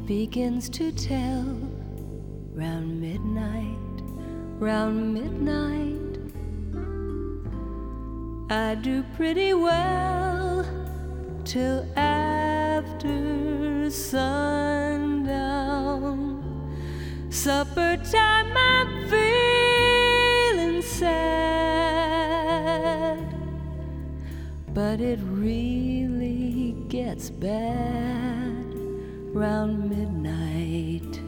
begins to tell round midnight. I do pretty well till after sundown. Supper time, I'm feeling sad, but it really gets bad round midnight.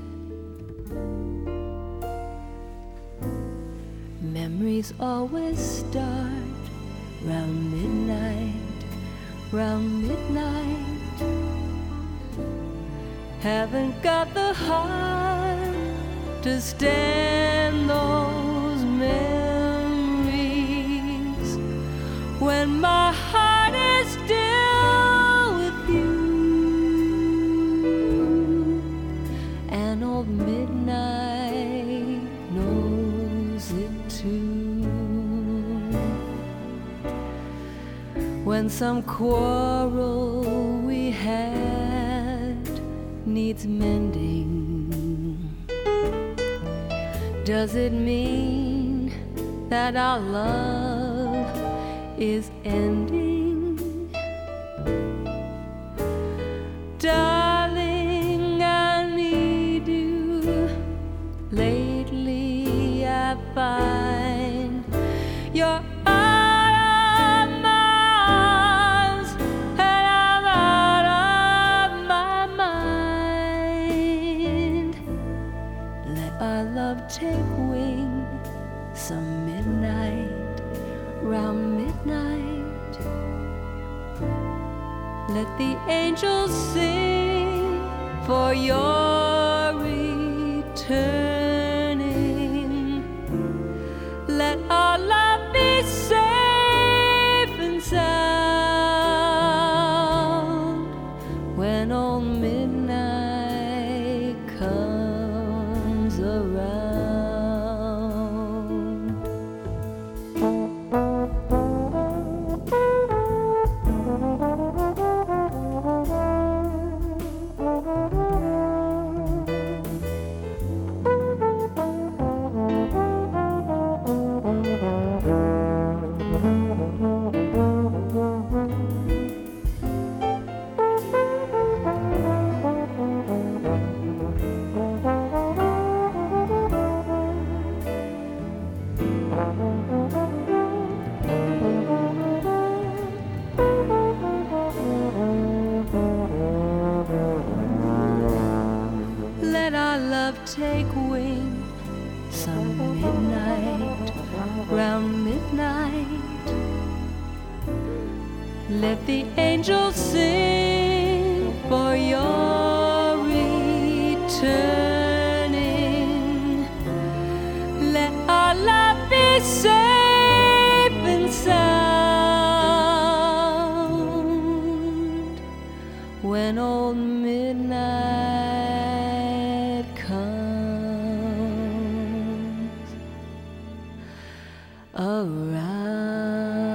Memories always start round midnight, round midnight. Haven't got the heart to stand those memories when my heart is still with you. And old midnight knows it too. When some quarrel we had needs mending, does it mean that our love is ending? Darling, I need you. Lately I find you're out of my arms and I'm out of my mind. Let our love take wing some midnight, round midnight. Let the angels sing for your returning. Let our love be safe and sound when old midnight comes around. Let our love take wing some midnight, round midnight. Let the angels sing for your returning. Let our love be safe and sound when old midnight comes around.